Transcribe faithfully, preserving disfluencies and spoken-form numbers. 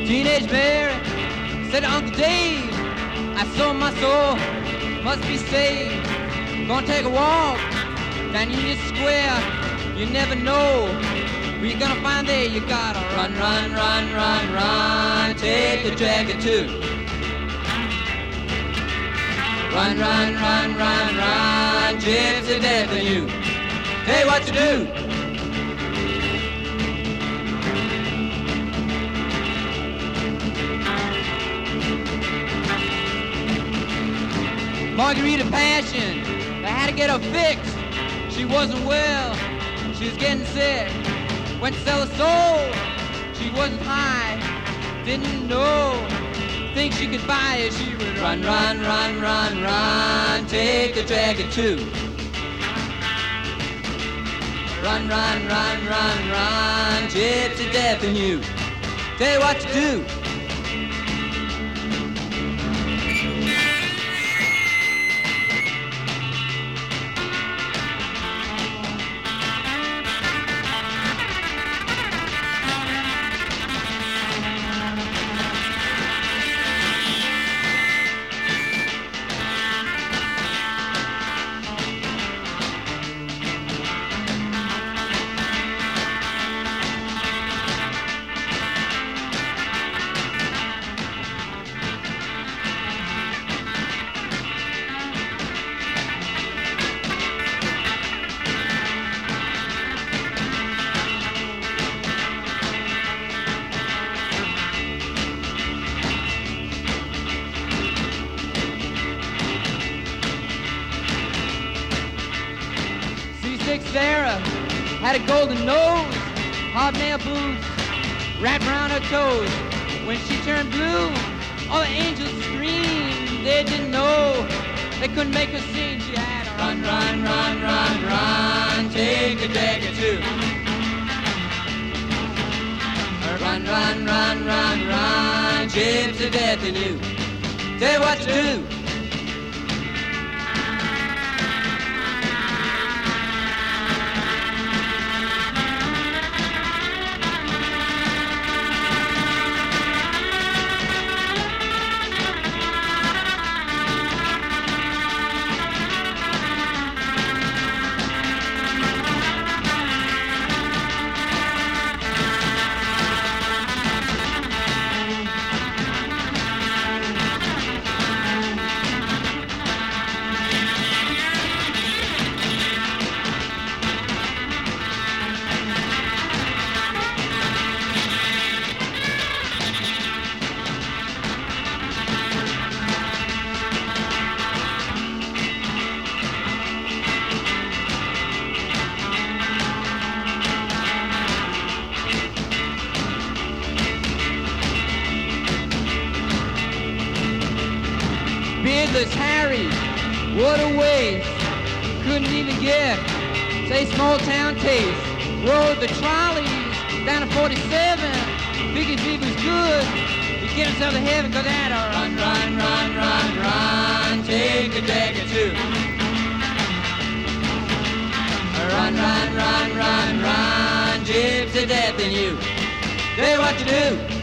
Teenage Mary said to Uncle Dave, I sold my soul, must be saved. Gonna take a walk down Union Square. You never know who you're gonna find there. You gotta run, run, run, run, run. Take the jacket too. Run, run, run, run, run. Gypsy death in you. Tell you what to do. Margarita Passion, they had to get her fixed. She wasn't well, she was getting sick. Went to sell her soul, she wasn't high. Didn't know things she could buy it. She would run, run, run, run, run. Take the jacket too. Run, run, run, run, run. Gypsy death in you. Tell you what to do. Sarah had a golden nose, hobnail boots wrapped around her toes. When she turned blue, all the angels screamed. They didn't know, they couldn't make her sing. She had to run, run, run, run, run. Take a jacket too. Run, run, run, run, run. Gypsy death in you. Tell you what to do. Beardless Harry, what a waste. Couldn't even get, say, small town taste. Rode the trolleys down to forty-seven. Figured if he was good, he'd get himself to heaven. Cause that run, run, run, run, run. Take a jacket too. Run, run, run, run, run. Gypsy death in you. Tell you what to do.